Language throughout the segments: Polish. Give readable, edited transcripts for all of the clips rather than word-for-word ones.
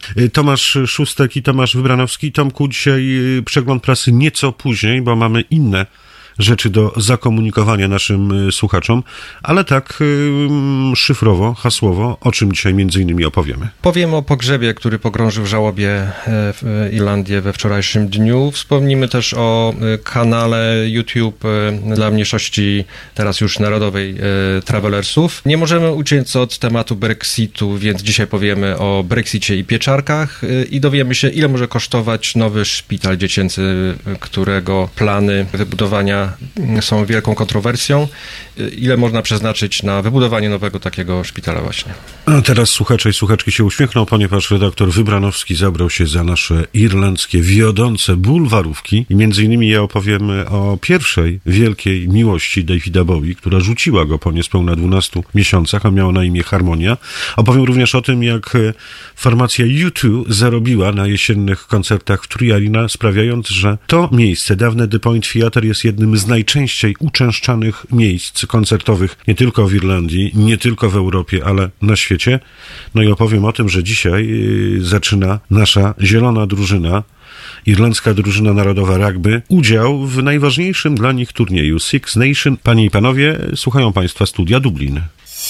Tomasz Szóstek i Tomasz Wybranowski. Tomku, dzisiaj przegląd prasy nieco później, bo mamy inne rzeczy do zakomunikowania naszym słuchaczom, ale tak szyfrowo, hasłowo, o czym dzisiaj między innymi opowiemy. Powiem o pogrzebie, który pogrążył w żałobie Irlandię we wczorajszym dniu. Wspomnimy też o kanale YouTube dla mniejszości teraz już narodowej Travelersów. Nie możemy uciec od tematu Brexitu, więc dzisiaj powiemy o Brexicie i pieczarkach i dowiemy się, ile może kosztować nowy szpital dziecięcy, którego plany wybudowania są wielką kontrowersją. Ile można przeznaczyć na wybudowanie nowego takiego szpitala właśnie. A teraz słuchacze i słuchaczki się uśmiechną, ponieważ redaktor Wybranowski zabrał się za nasze irlandzkie wiodące bulwarówki i między innymi ja opowiem o pierwszej wielkiej miłości Davida Bowie, która rzuciła go po niespełna 12 miesiącach, a miała na imię Harmonia. Opowiem również o tym, jak formacja U2 zarobiła na jesiennych koncertach w Three Arena, sprawiając, że to miejsce, dawne The Point Theatre, jest jednym z najczęściej uczęszczanych miejsc koncertowych nie tylko w Irlandii, nie tylko w Europie, ale na świecie. No i opowiem o tym, że dzisiaj zaczyna nasza zielona drużyna, irlandzka drużyna narodowa rugby, udział w najważniejszym dla nich turnieju Six Nations. Panie i panowie, słuchają państwa Studia Dublin.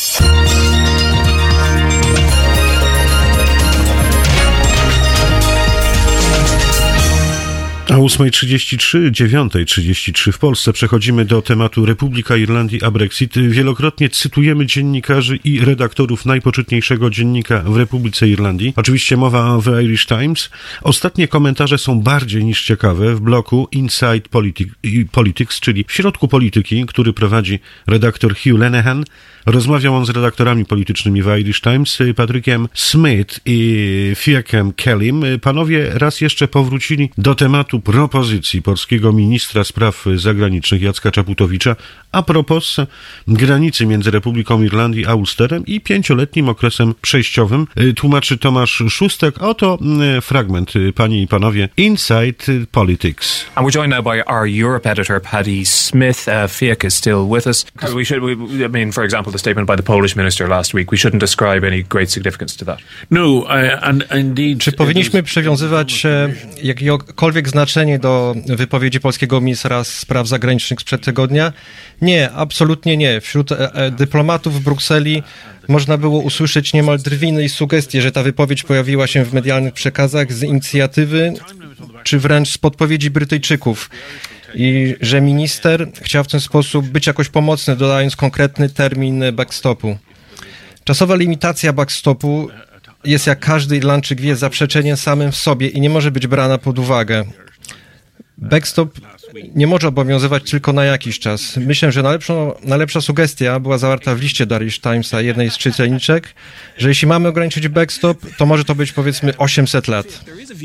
A 8:33, 9:33 w Polsce przechodzimy do tematu Republika Irlandii a Brexit. Wielokrotnie cytujemy dziennikarzy i redaktorów najpoczytniejszego dziennika w Republice Irlandii. Oczywiście mowa o The Irish Times. Ostatnie komentarze są bardziej niż ciekawe w bloku Inside Politics, czyli w środku polityki, który prowadzi redaktor Hugh Lenehan. Rozmawiał on z redaktorami politycznymi w Irish Times, Patrykiem Smith i Fiachem Kellym. Panowie raz jeszcze powrócili do tematu propozycji polskiego ministra spraw zagranicznych Jacka Czaputowicza a propos granicy między Republiką Irlandii a Ulsterem i 5-letnim okresem przejściowym. Tłumaczy Tomasz Szóstek. Oto fragment, panie i panowie, Inside Politics. And we're joined now by our Europe editor, Paddy Smith. Fiach is still with us. For example, the statement by the Polish minister last week, we shouldn't ascribe any great significance to that. No, and indeed. Czy powinniśmy przywiązywać jakiekolwiek znaczenie do wypowiedzi polskiego ministra spraw zagranicznych sprzed tygodnia? Nie, absolutnie nie. Wśród dyplomatów w Brukseli można było usłyszeć niemal drwiny i sugestie, że ta wypowiedź pojawiła się w medialnych przekazach z inicjatywy, czy wręcz z podpowiedzi Brytyjczyków. I że minister chciał w ten sposób być jakoś pomocny, dodając konkretny termin backstopu. Czasowa limitacja backstopu jest, jak każdy Irlandczyk wie, zaprzeczeniem samym w sobie i nie może być brana pod uwagę. Backstop nie może obowiązywać tylko na jakiś czas. Myślę, że najlepsza sugestia była zawarta w liście do Irish Timesa jednej z czytelniczek, że jeśli mamy ograniczyć backstop, to może to być powiedzmy 800 lat.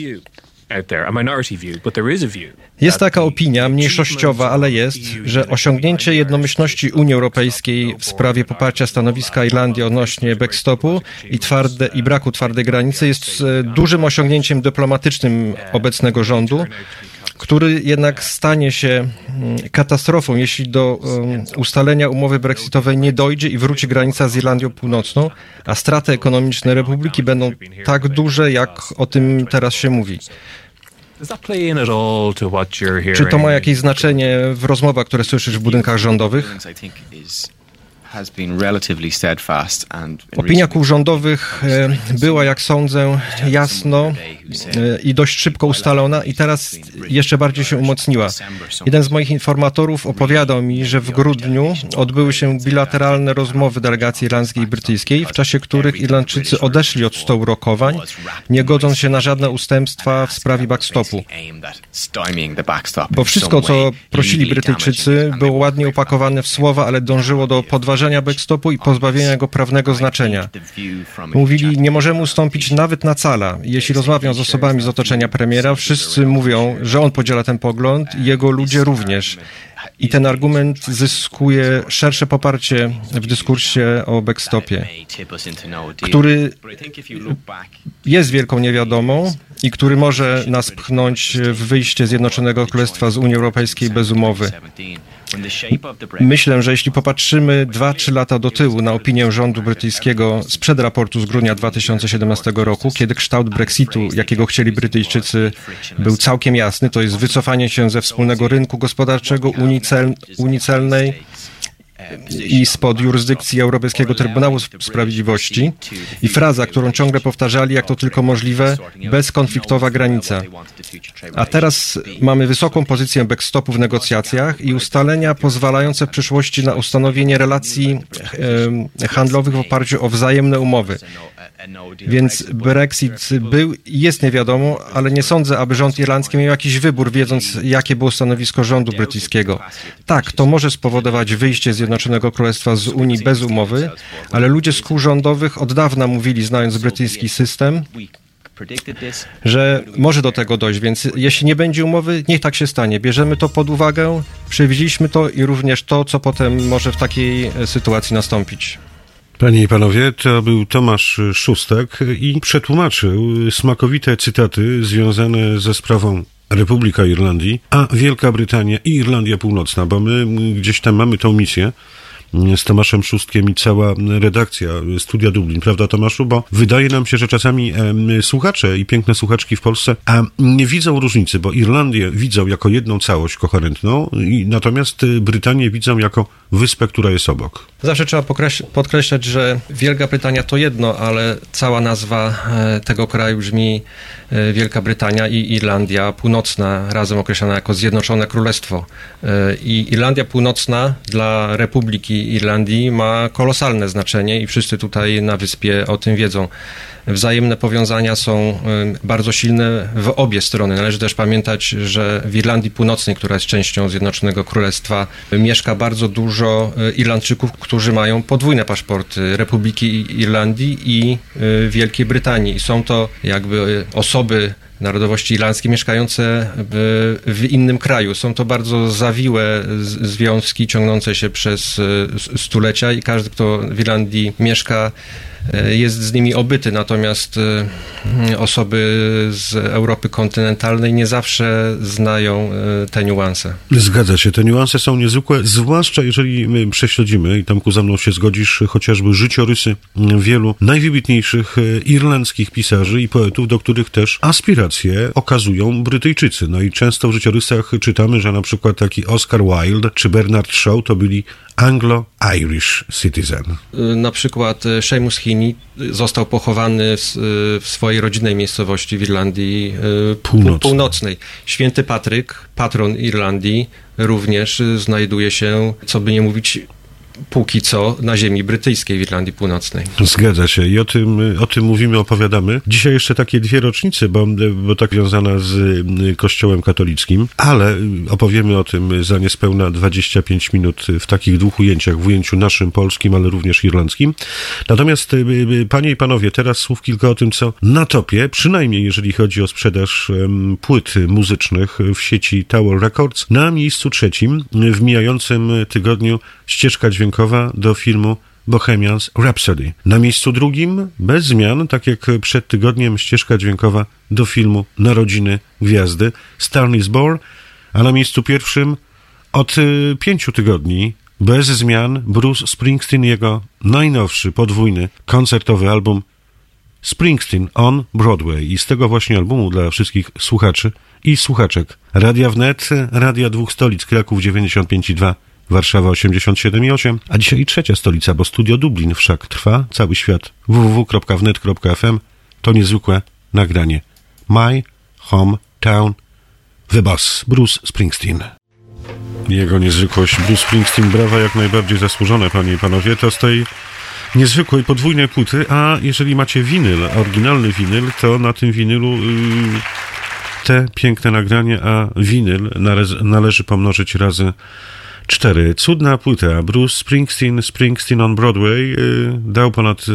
Jest taka opinia, mniejszościowa, ale jest, że osiągnięcie jednomyślności Unii Europejskiej w sprawie poparcia stanowiska Irlandii odnośnie backstopu i braku twardej granicy jest dużym osiągnięciem dyplomatycznym obecnego rządu, który jednak stanie się katastrofą, jeśli do ustalenia umowy brexitowej nie dojdzie i wróci granica z Irlandią Północną, a straty ekonomiczne Republiki będą tak duże, jak o tym teraz się mówi. Czy to ma jakieś znaczenie w rozmowach, które słyszysz w budynkach rządowych? Opinia kół rządowych była, jak sądzę, jasno i dość szybko ustalona i teraz jeszcze bardziej się umocniła. Jeden z moich informatorów opowiadał mi, że w grudniu odbyły się bilateralne rozmowy delegacji irlandzkiej i brytyjskiej, w czasie których Irlandczycy odeszli od stołu rokowań, nie godząc się na żadne ustępstwa w sprawie backstopu. Bo wszystko, co prosili Brytyjczycy, było ładnie upakowane w słowa, ale dążyło do podważenia backstopu i pozbawienia jego prawnego znaczenia. Mówili, nie możemy ustąpić nawet na cala. Jeśli rozmawiam z osobami z otoczenia premiera, wszyscy mówią, że on podziela ten pogląd i jego ludzie również. I ten argument zyskuje szersze poparcie w dyskursie o backstopie, który jest wielką niewiadomą i który może nas pchnąć w wyjście Zjednoczonego Królestwa z Unii Europejskiej bez umowy. Myślę, że jeśli popatrzymy 2-3 lata do tyłu na opinię rządu brytyjskiego sprzed raportu z grudnia 2017 roku, kiedy kształt Brexitu, jakiego chcieli Brytyjczycy, był całkiem jasny, to jest wycofanie się ze wspólnego rynku gospodarczego, Unii celnej i spod jurysdykcji Europejskiego Trybunału Sprawiedliwości i fraza, którą ciągle powtarzali, jak to tylko możliwe, bezkonfliktowa granica. A teraz mamy wysoką pozycję backstopu w negocjacjach i ustalenia pozwalające w przyszłości na ustanowienie relacji handlowych w oparciu o wzajemne umowy. Więc Brexit był i jest niewiadomą, ale nie sądzę, aby rząd irlandzki miał jakiś wybór, wiedząc, jakie było stanowisko rządu brytyjskiego. Tak, to może spowodować wyjście Zjednoczonego Królestwa z Unii bez umowy, ale ludzie z kół rządowych od dawna mówili, znając brytyjski system, że może do tego dojść, więc jeśli nie będzie umowy, niech tak się stanie. Bierzemy to pod uwagę, przewidzieliśmy to i również to, co potem może w takiej sytuacji nastąpić. Panie i panowie, to był Tomasz Szóstak i przetłumaczył smakowite cytaty związane ze sprawą Republika Irlandii, a Wielka Brytania i Irlandia Północna, bo my gdzieś tam mamy tą misję z Tomaszem Szóstkiem i cała redakcja Studia Dublin, prawda Tomaszu? Bo wydaje nam się, że czasami słuchacze i piękne słuchaczki w Polsce nie widzą różnicy, bo Irlandię widzą jako jedną całość koherentną, natomiast Brytanię widzą jako wyspę, która jest obok. Zawsze trzeba podkreślać, że Wielka Brytania to jedno, ale cała nazwa tego kraju brzmi Wielka Brytania i Irlandia Północna, razem określana jako Zjednoczone Królestwo. I Irlandia Północna dla Republiki Irlandii ma kolosalne znaczenie i wszyscy tutaj na wyspie o tym wiedzą. Wzajemne powiązania są bardzo silne w obie strony. Należy też pamiętać, że w Irlandii Północnej, która jest częścią Zjednoczonego Królestwa, mieszka bardzo dużo Irlandczyków, którzy mają podwójne paszporty Republiki Irlandii i Wielkiej Brytanii. Są to jakby osoby narodowości irlandzkiej mieszkające w innym kraju. Są to bardzo zawiłe związki ciągnące się przez stulecia i każdy, kto w Irlandii mieszka, jest z nimi obyty, natomiast osoby z Europy kontynentalnej nie zawsze znają te niuanse. Zgadza się, te niuanse są niezwykłe, zwłaszcza jeżeli my prześledzimy, i Tomku, ze mną się zgodzisz, chociażby życiorysy wielu najwybitniejszych irlandzkich pisarzy i poetów, do których też aspiracje okazują Brytyjczycy. No i często w życiorysach czytamy, że na przykład taki Oscar Wilde czy Bernard Shaw to byli Anglo-Irish citizen. Na przykład Seamus Heaney został pochowany w swojej rodzinnej miejscowości w Irlandii Północnej. Święty Patryk, patron Irlandii, również znajduje się, co by nie mówić, póki co na ziemi brytyjskiej w Irlandii Północnej. Zgadza się i o tym mówimy, opowiadamy. Dzisiaj jeszcze takie 2 rocznice, bo tak związana z Kościołem katolickim, ale opowiemy o tym za niespełna 25 minut w takich 2 ujęciach, w ujęciu naszym polskim, ale również irlandzkim. Natomiast, panie i panowie, teraz słów kilka o tym, co na topie, przynajmniej jeżeli chodzi o sprzedaż płyt muzycznych w sieci Tower Records. Na miejscu 3 w mijającym tygodniu ścieżka dźwiękowa do filmu Bohemian Rhapsody. Na miejscu 2 bez zmian, tak jak przed tygodniem, ścieżka dźwiękowa do filmu Narodziny Gwiazdy Star is Born, a na miejscu 1 od 5 tygodni bez zmian Bruce Springsteen, jego najnowszy podwójny koncertowy album Springsteen on Broadway. I z tego właśnie albumu dla wszystkich słuchaczy i słuchaczek Radia Wnet, Radia 2 Stolic, Kraków 95,2, Warszawa 87,8, a dzisiaj 3 stolica, bo Studio Dublin wszak trwa, cały świat www.wnet.fm. To niezwykłe nagranie. My Hometown, The Boss, Bruce Springsteen. Jego niezwykłość, Bruce Springsteen, brawa jak najbardziej zasłużone, panie i panowie, to z tej niezwykłej podwójnej płyty, a jeżeli macie winyl, oryginalny winyl, to na tym winylu te piękne nagranie, a winyl należy pomnożyć razy 4. Cudna płyta. Bruce Springsteen on Broadway dał ponad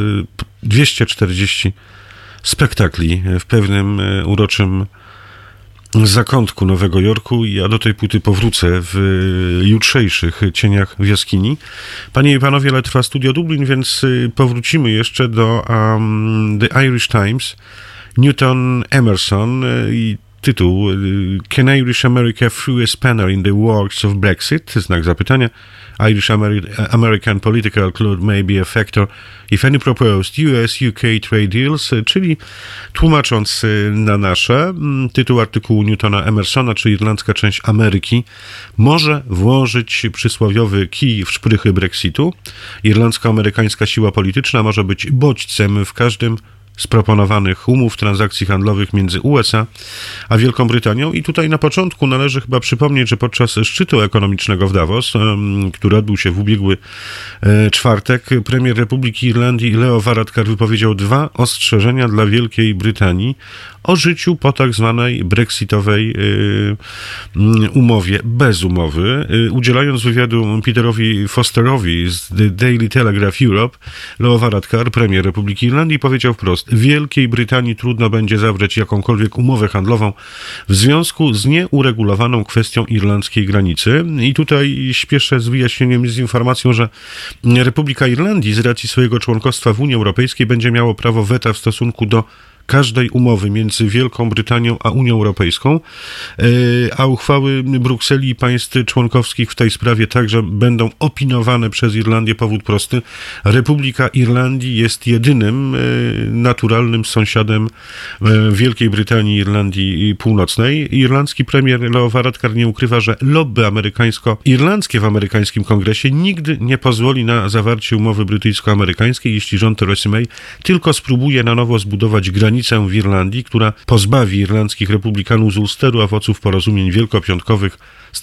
240 spektakli w pewnym uroczym zakątku Nowego Jorku. Ja do tej płyty powrócę w jutrzejszych cieniach w jaskini. Panie i panowie, ale trwa Studio Dublin, więc powrócimy jeszcze do The Irish Times. Newton Emerson i tytuł Can Irish America throw a spanner in the works of Brexit? Znak zapytania. Irish American political cloud may be a factor if any proposed US-UK trade deals, czyli tłumacząc na nasze, tytuł artykułu Newtona Emersona, czy irlandzka część Ameryki, może włożyć przysłowiowy kij w szprychy Brexitu. Irlandzko-amerykańska siła polityczna może być bodźcem w każdym z proponowanych umów transakcji handlowych między USA a Wielką Brytanią. I tutaj na początku należy chyba przypomnieć, że podczas szczytu ekonomicznego w Davos, który odbył się w ubiegły czwartek, premier Republiki Irlandii Leo Varadkar wypowiedział 2 ostrzeżenia dla Wielkiej Brytanii o życiu po tak zwanej brexitowej umowie bez umowy. Udzielając wywiadu Peterowi Fosterowi z The Daily Telegraph Europe, Leo Varadkar, premier Republiki Irlandii, powiedział wprost: Wielkiej Brytanii trudno będzie zawrzeć jakąkolwiek umowę handlową w związku z nieuregulowaną kwestią irlandzkiej granicy. I tutaj śpieszę z wyjaśnieniem, z informacją, że Republika Irlandii z racji swojego członkostwa w Unii Europejskiej będzie miało prawo weta w stosunku do każdej umowy między Wielką Brytanią a Unią Europejską, a uchwały Brukseli i państw członkowskich w tej sprawie także będą opiniowane przez Irlandię. Powód prosty: Republika Irlandii jest jedynym naturalnym sąsiadem Wielkiej Brytanii i Irlandii Północnej. Irlandzki premier Leo Varadkar nie ukrywa, że lobby amerykańsko-irlandzkie w amerykańskim kongresie nigdy nie pozwoli na zawarcie umowy brytyjsko-amerykańskiej, jeśli rząd Theresa May tylko spróbuje na nowo zbudować granicę w Irlandii, która pozbawi irlandzkich republikanów z Ulsteru owoców porozumień wielkopiątkowych z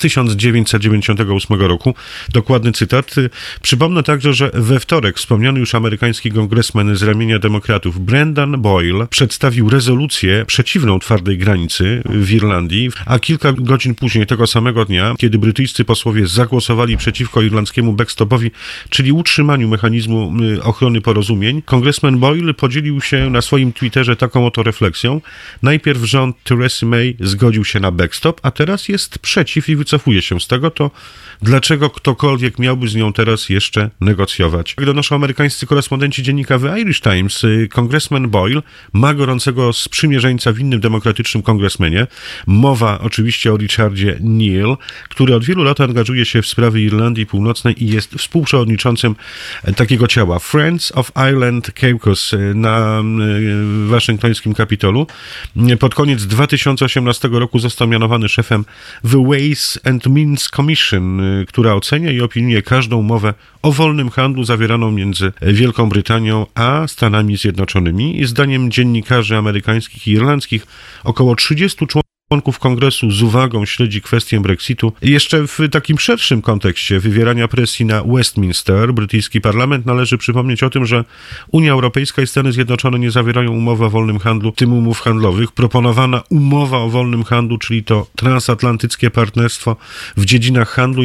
1998 roku. Dokładny cytat. Przypomnę także, że we wtorek wspomniany już amerykański kongresmen z ramienia demokratów Brendan Boyle przedstawił rezolucję przeciwną twardej granicy w Irlandii, a kilka godzin później tego samego dnia, kiedy brytyjscy posłowie zagłosowali przeciwko irlandzkiemu backstopowi, czyli utrzymaniu mechanizmu ochrony porozumień, kongresmen Boyle podzielił się na swoim Twitterze taką oto refleksją: najpierw rząd Theresa May zgodził się na backstop, a teraz jest przeciw i wycofuje się z tego, to dlaczego ktokolwiek miałby z nią teraz jeszcze negocjować? Jak donoszą amerykańscy korespondenci dziennika The Irish Times, kongresmen Boyle ma gorącego sprzymierzeńca w innym demokratycznym kongresmenie. Mowa oczywiście o Richardzie Neal, który od wielu lat angażuje się w sprawy Irlandii Północnej i jest współprzewodniczącym takiego ciała Friends of Ireland Caucus na waszyngtońskim Kapitolu. Pod koniec 2018 roku został mianowany szefem The Ways and Means Commission, która ocenia i opiniuje każdą umowę o wolnym handlu zawieraną między Wielką Brytanią a Stanami Zjednoczonymi. I zdaniem dziennikarzy amerykańskich i irlandzkich około 30 członków kongresu z uwagą śledzi kwestię Brexitu. I jeszcze w takim szerszym kontekście wywierania presji na Westminster, brytyjski parlament, należy przypomnieć o tym, że Unia Europejska i Stany Zjednoczone nie zawierają umowy o wolnym handlu, tym umów handlowych. Proponowana umowa o wolnym handlu, czyli to transatlantyckie partnerstwo w dziedzinach handlu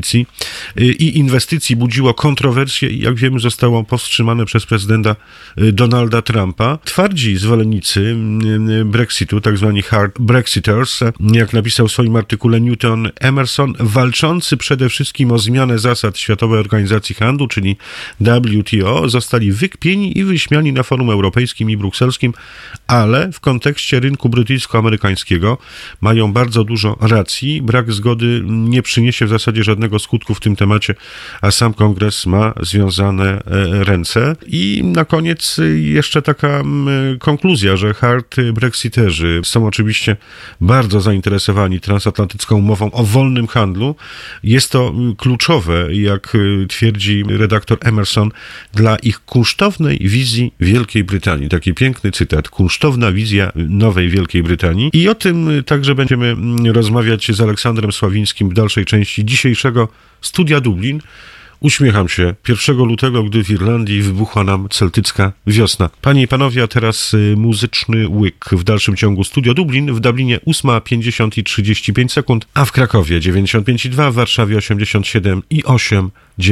i inwestycji budziło kontrowersje i, jak wiemy, zostało powstrzymane przez prezydenta Donalda Trumpa. Twardzi zwolennicy Brexitu, tak zwani hard Brexit, jak napisał w swoim artykule Newton Emerson, walczący przede wszystkim o zmianę zasad Światowej Organizacji Handlu, czyli WTO, zostali wykpieni i wyśmiani na forum europejskim i brukselskim, ale w kontekście rynku brytyjsko-amerykańskiego mają bardzo dużo racji. Brak zgody nie przyniesie w zasadzie żadnego skutku w tym temacie, a sam kongres ma związane ręce. I na koniec jeszcze taka konkluzja, że hard brexiterzy są oczywiście bardzo zainteresowani transatlantycką umową o wolnym handlu. Jest to kluczowe, jak twierdzi redaktor Emerson, dla ich kunsztownej wizji Wielkiej Brytanii. Taki piękny cytat. Kunsztowna wizja nowej Wielkiej Brytanii. I o tym także będziemy rozmawiać z Aleksandrem Sławińskim w dalszej części dzisiejszego Studia Dublin. Uśmiecham się 1 lutego, gdy w Irlandii wybuchła nam celtycka wiosna. Panie i panowie, a teraz muzyczny łyk. W dalszym ciągu Studio Dublin, w Dublinie 8:50 i 35 sekund, a w Krakowie 95,2, w Warszawie 87,8,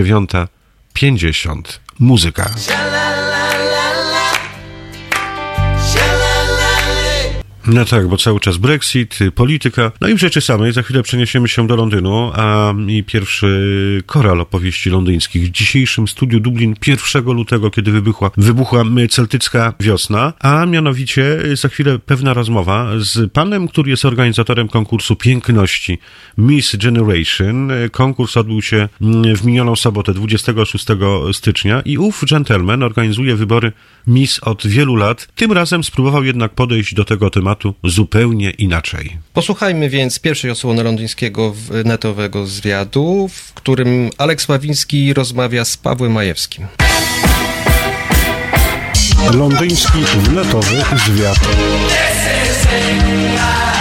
9:50. Muzyka. No tak, bo cały czas Brexit, polityka, no i w rzeczy samej za chwilę przeniesiemy się do Londynu, a i pierwszy koral opowieści londyńskich w dzisiejszym studiu Dublin 1 lutego, kiedy wybuchła celtycka wiosna, a mianowicie za chwilę pewna rozmowa z panem, który jest organizatorem konkursu piękności Miss Generation. Konkurs odbył się w minioną sobotę, 26 stycznia i ów gentleman organizuje wybory Miss od wielu lat. Tym razem spróbował jednak podejść do tego tematu zupełnie inaczej. Posłuchajmy więc pierwszej odsłony londyńskiego netowego zwiadu, w którym Aleks Ławiński rozmawia z Pawłem Majewskim. Londyński netowy zwiad.